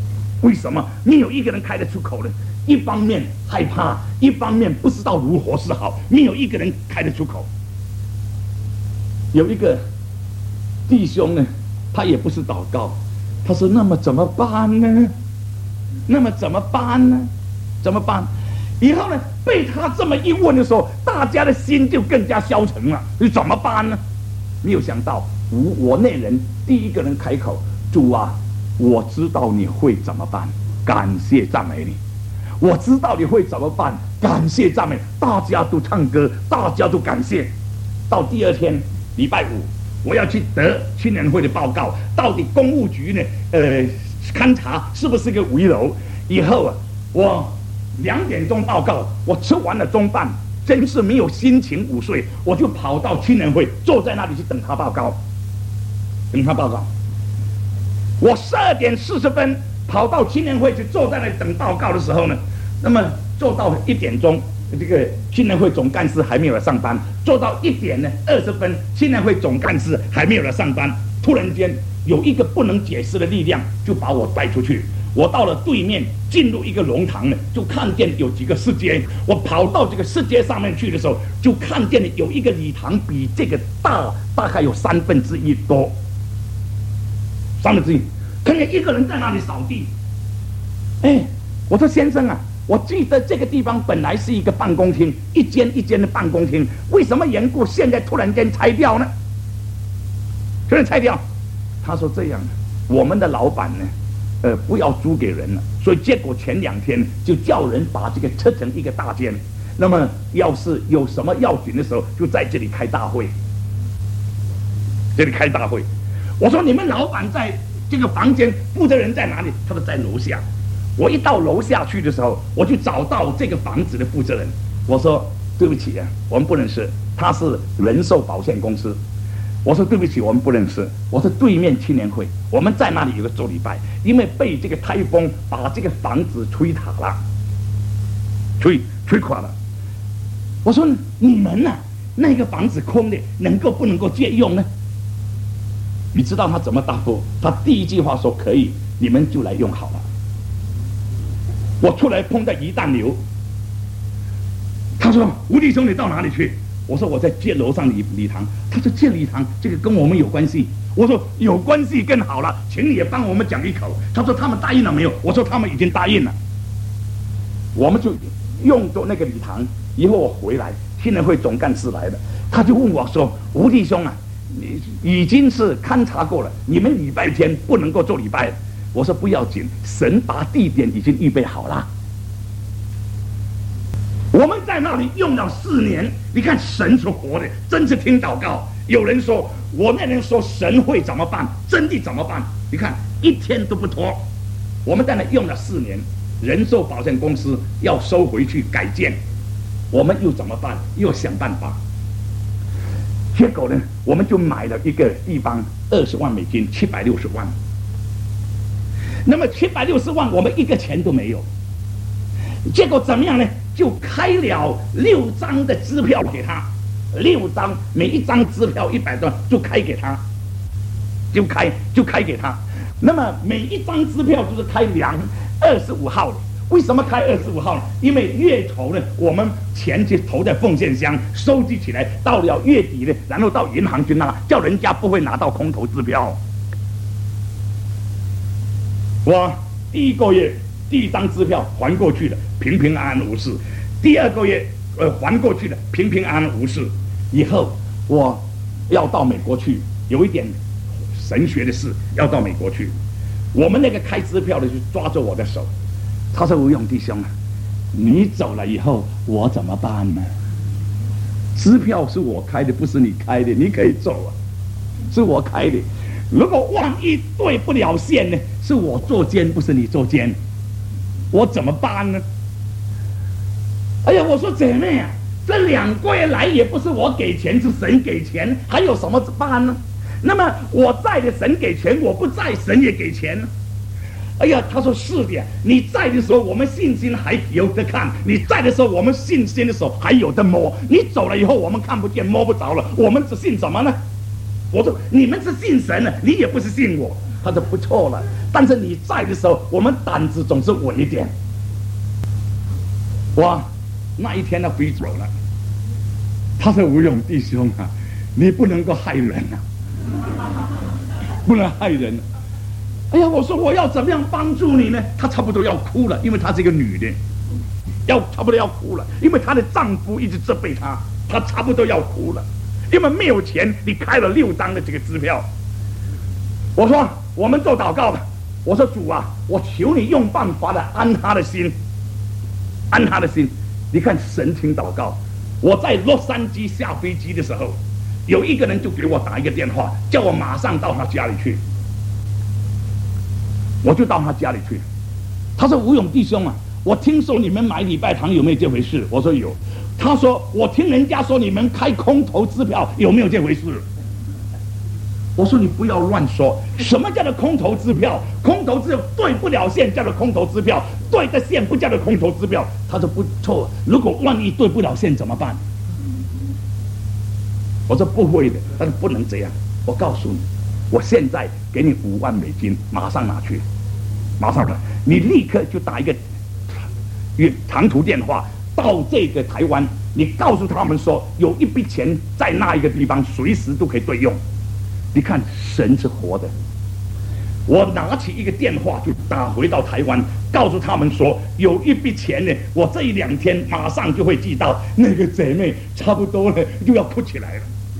为什么没有一个人开得出口呢？一方面害怕，一方面不知道如何是好，没有一个人开得出口。有一个弟兄呢，他也不是祷告，他说：“那么怎么办呢？那么怎么办呢？怎么办？”以后呢，被他这么一问的时候，大家的心就更加消沉了。你怎么办呢？没有想到，我我那人第一个人开口：“主啊，我知道你会怎么办，感谢赞美你。我知道你会怎么办，感谢赞美。”大家都唱歌，大家都感谢。到第二天礼拜五，我要去得青年会的报告，到底公务局呢，呃，勘察是不是个危楼？以后啊，我两点钟报告，我吃完了中饭，真是没有心情午睡，我就跑到青年会，坐在那里去等他报告，等他报告。我十二点四十分跑到青年会去，坐在那里等报告的时候呢，那么做到一点钟，这个青年会总干事还没有来上班，做到一点呢二十分，青年会总干事还没有来上班。突然间有一个不能解释的力量，就把我带出去。我到了对面，进入一个龙堂呢，就看见有几个世界。我跑到这个世界上面去的时候，就看见有一个礼堂比这个大，大概有三分之一多，三分之一。看见一个人在那里扫地。哎，我说先生啊，我记得这个地方本来是一个办公厅，一间一间的办公厅，为什么缘故现在突然间拆掉呢？突然拆掉。他说这样，我们的老板呢，呃，不要租给人了，所以结果前两天就叫人把这个拆成一个大间。那么要是有什么要紧的时候，就在这里开大会。这里开大会。我说你们老板在这个房间，负责人在哪里？他说在楼下。我一到楼下去的时候，我就找到这个房子的负责人。我说对不起啊，我们不认识，他是人寿保险公司。我说对不起，我们不认识。我说对面青年会，我们在那里有个做礼拜，因为被这个台风把这个房子吹塌了，吹吹垮了。我说你们呢、啊？那个房子空的，能够不能够借用呢？你知道他怎么答复？他第一句话说可以，你们就来用好了。我出来碰到一担流，他说吴弟兄你到哪里去？我说我在借楼上礼礼堂。他说借礼堂这个跟我们有关系。我说有关系更好了，请你也帮我们讲一口。他说他们答应了没有？我说他们已经答应了。我们就用到那个礼堂。以后我回来，青年会总干事来了，他就问我说吴弟兄啊，你已经是勘察过了，你们礼拜天不能够做礼拜。我说不要紧，神把地点已经预备好了。我们在那里用了四年，你看神是活的，真是听祷告。有人说，我那人说神会怎么办，真的怎么办？你看一天都不拖。我们在那用了四年，人寿保险公司要收回去改建，我们又怎么办？又想办法。结果呢，我们就买了一个地方，二十万美金，七百六十万。那么七百六十万，我们一个钱都没有。结果怎么样呢？就开了六张的支票给他，六张，每一张支票一百多万，就开给他，就开就开给他。那么每一张支票就是开两二十五号的。为什么开二十五号呢？因为月头呢，我们钱去投在奉献箱，收集起来，到了月底呢，然后到银行去拿，叫人家不会拿到空头支票。我第一个月第一张支票还过去了，平平安安无事。第二个月呃还过去了，平平安安无事。以后我要到美国去，有一点神学的事要到美国去。我们那个开支票的就抓着我的手，他说吴勇弟兄啊，你走了以后我怎么办呢？支票是我开的，不是你开的，你可以走啊，是我开的。如果万一对不了线呢，是我做监，不是你做监，我怎么办呢？哎呀，我说姐妹啊，这两个月来也不是我给钱，是神给钱，还有什么办呢？那么我在的神给钱，我不在神也给钱呢。哎呀，他说是的，你在的时候我们信心还有得看，你在的时候我们信心的时候还有得摸，你走了以后我们看不见摸不着了，我们只信什么呢？我说你们是信神的，你也不是信我。 他说不错了。但是你在的时候，我们胆子总是稳一点。哇，那一天他飞走了。他说吴勇弟兄啊，你不能够害人啊，不能害人、啊。哎呀，我说我要怎么样帮助你呢？她差不多要哭了，因为她是一个女的，要差不多要哭了，因为她的丈夫一直责备她，她差不多要哭了，因为没有钱，你开了六张的这个支票。我说我们做祷告吧，我说主啊，我求你用办法的安她的心，安她的心。你看神听祷告。我在洛杉矶下飞机的时候，有一个人就给我打一个电话，叫我马上到他家里去。我就到他家里去。他说吴勇弟兄啊，我听说你们买礼拜堂有没有这回事？我说有。他说我听人家说你们开空头支票，有没有这回事？我说你不要乱说，什么叫做空头支票？空头支票对不了线叫做空头支票，对的线不叫做空头支票。他说不错，如果万一对不了线怎么办？我说不会的，但是不能这样。我告诉你，我现在给你五万美金，马上拿去，马上拿，你立刻就打一个长途电话到这个台湾，你告诉他们说有一笔钱在那一个地方，随时都可以对用。你看神是活的。我拿起一个电话就打回到台湾，告诉他们说有一笔钱呢，我这一两天马上就会寄到。那个姐妹差不多了就要哭起来了，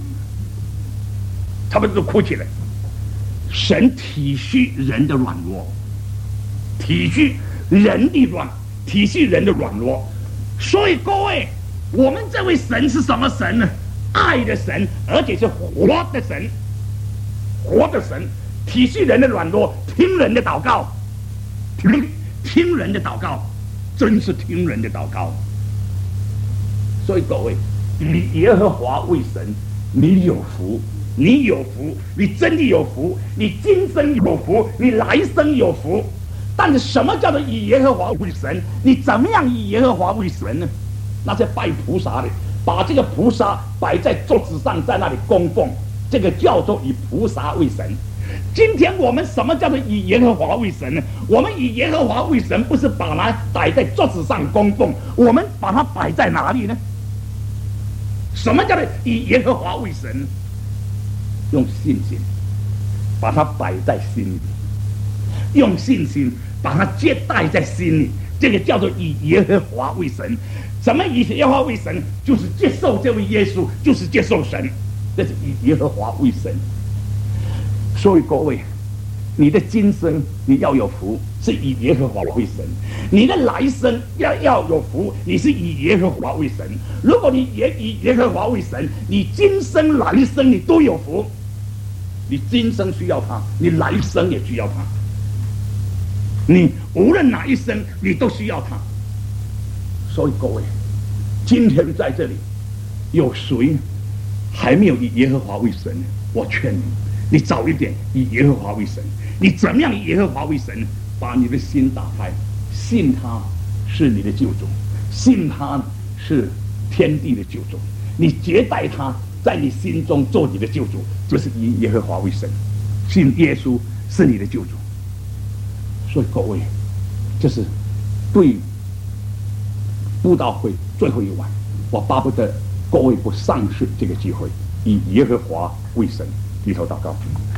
差不多就哭起来。神体恤人的软弱，体恤人的软，体恤人的软弱。所以各位，我们这位神是什么神呢？爱的神，而且是活的神。活的神体恤人的软弱，听人的祷告，听听人的祷告，真是听人的祷告。所以各位，以耶和华为神，你有福，你有福，你真的有福，你今生有福，你来生有福。但是什么叫做以耶和华为神？你怎么样以耶和华为神呢？那些拜菩萨的，把这个菩萨摆在桌子上，在那里供奉。这个叫做以菩萨为神。今天我们什么叫做以耶和华为神呢？我们以耶和华为神，不是把它摆在桌子上供奉，我们把它摆在哪里呢？什么叫做以耶和华为神？用信心把它摆在心里，用信心把它接待在心里，这个叫做以耶和华为神。什么以耶和华为神？就是接受这位耶稣，就是接受神。这是以耶和华为神。所以各位，你的今生你要有福，是以耶和华为神；你的来生要要有福，你是以耶和华为神。如果你也以耶和华为神，你今生来生你都有福。你今生需要他，你来生也需要他。你无论哪一生，你都需要他。所以各位，今天在这里有谁还没有以耶和华为神呢？我劝你，你早一点以耶和华为神。你怎么样以耶和华为神？把你的心打开，信他是你的救主，信他是天地的救主，你接待他，在你心中做你的救主，就是以耶和华为神，信耶稣是你的救主。所以各位，这是对布道会最后一晚，我巴不得各位不丧失这个机会，以耶和华为神，低头祷告。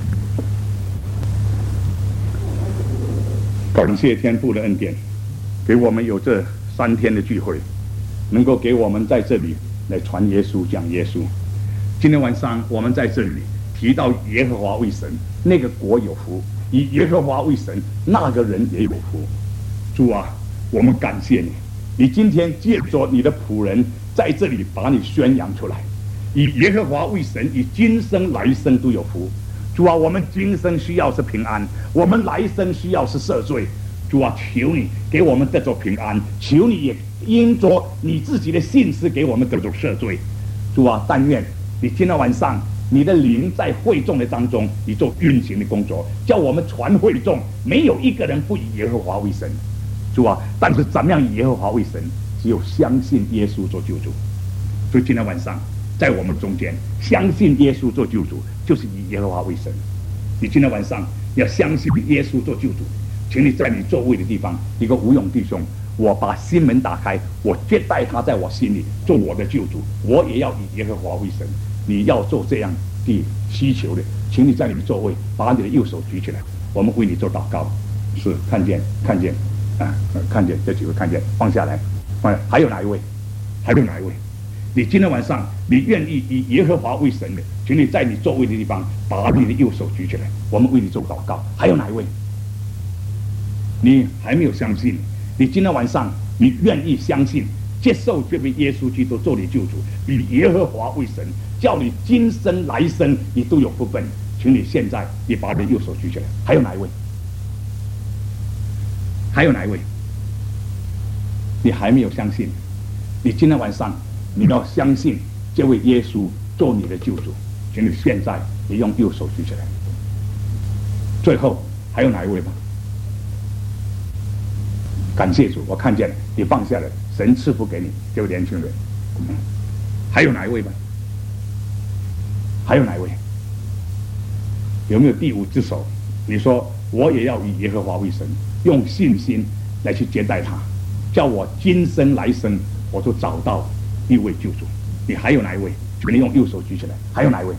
感谢天父的恩典，给我们有这三天的聚会，能够给我们在这里来传耶稣、讲耶稣。今天晚上我们在这里提到耶和华为神，那个国有福；以耶和华为神，那个人也有福。主啊，我们感谢你，你今天借着你的仆人在这里把你宣扬出来，以耶和华为神，以今生来生都有福。主啊，我们今生需要是平安，我们来生需要是赦罪。主啊，求你给我们这种平安，求你也因着你自己的信实给我们这种赦罪。主啊，但愿你今天晚上你的灵在会众的当中，你做运行的工作，叫我们全会众没有一个人不以耶和华为神。主啊，但是怎么样以耶和华为神？只有相信耶稣做救主。所以今天晚上在我们中间相信耶稣做救主，就是以耶和华为神。你今天晚上要相信耶稣做救主，请你在你座位的地方，一个吴勇弟兄，我把心门打开，我接待他在我心里做我的救主，我也要以耶和华为神。你要做这样的需求的，请你在你的座位把你的右手举起来，我们为你做祷告。是看见看见啊，看见这几位看见，放下来，放下。还有哪一位？还有哪一位？你今天晚上你愿意以耶和华为神的，请你在你座位的地方把你的右手举起来，我们为你做祷告。还有哪一位？你还没有相信？你今天晚上你愿意相信，接受这位耶稣基督做你救主，以耶和华为神，叫你今生来生你都有福分，请你现在你把你的右手举起来。还有哪一位？还有哪一位？你还没有相信？你今天晚上你要相信这位耶稣做你的救主，请你现在也用右手举起来。最后还有哪一位吗？感谢主，我看见了，你放下了，神赐福给你，这位年轻人。嗯、还有哪一位吗？还有哪一位？有没有第五只手？你说我也要以耶和华为神，用信心来去接待他，叫我今生来生我都找到一位救主。你还有哪一位？请你用右手举起来。还有哪一位？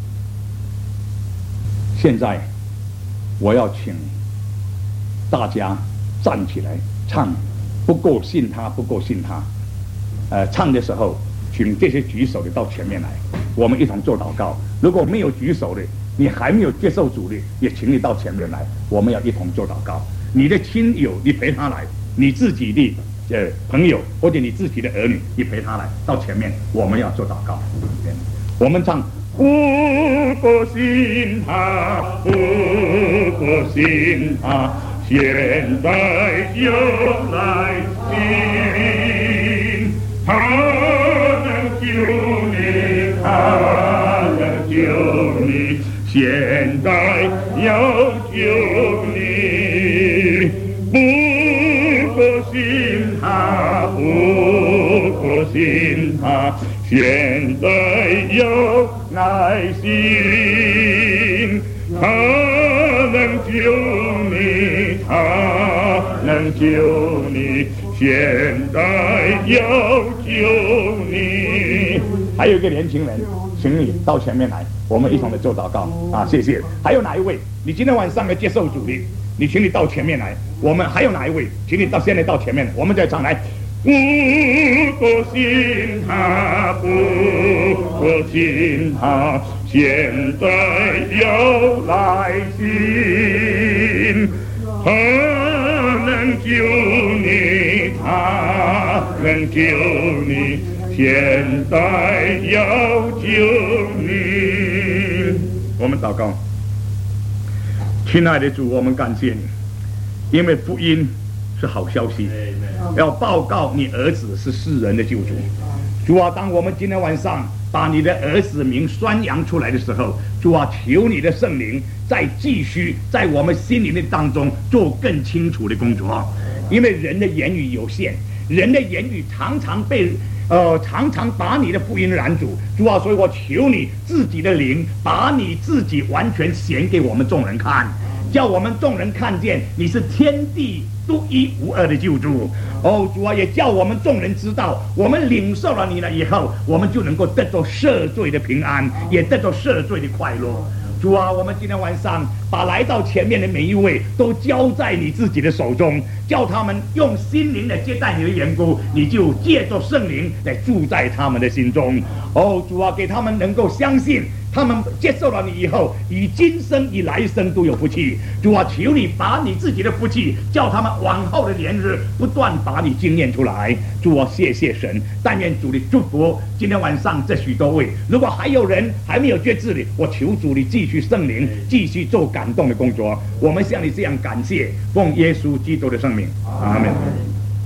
现在我要请大家站起来唱，不够信他，不够信他。呃，唱的时候，请这些举手的到前面来，我们一同做祷告。如果没有举手的，你还没有接受主的，也请你到前面来，我们要一同做祷告。你的亲友，你陪他来；你自己的呃朋友或者你自己的儿女，你陪他来到前面，我们要做祷告。我们唱。不过信他，不过信他，现在就来信，他能救你，他能救你，现在要救你。不过信他，不过信他，现在要来信，他能救你，他能救你，现在要救你。还有一个年轻人，请你到前面来，我们一同来做祷告啊！谢谢。还有哪一位？你今天晚上要接受主的，你请你到前面来。我们还有哪一位？请你到现在到前面来，我们再唱来。不过信他，不过信他，现在要来信，他能救你，他能救你，现在要救你。我们祷告。亲爱的主，我们感谢你，因为福音是好消息，要报告你儿子是世人的救主。主啊，当我们今天晚上把你的儿子名宣扬出来的时候，主啊，求你的圣灵再继续在我们心灵的当中做更清楚的工作。因为人的言语有限，人的言语常常被呃常常把你的福音拦阻。主啊，所以我求你自己的灵把你自己完全显给我们众人看，叫我们众人看见你是天地独一无二的救主。哦，主啊，也叫我们众人知道，我们领受了你了以后，我们就能够得到赦罪的平安，也得到赦罪的快乐。主啊，我们今天晚上把来到前面的每一位都交在你自己的手中，叫他们用心灵来接待你的缘故，你就借着圣灵来住在他们的心中。哦，主啊，给他们能够相信，他们接受了你以后，以今生以来生都有福气。主啊，求你把你自己的福气，叫他们往后的年日不断把你经验出来。主啊，谢谢神，但愿主的祝福今天晚上这许多位，如果还有人还没有觉知的，我求主你继续圣灵继续做感动的工作。我们向你这样感谢，奉耶稣基督的圣名，阿门。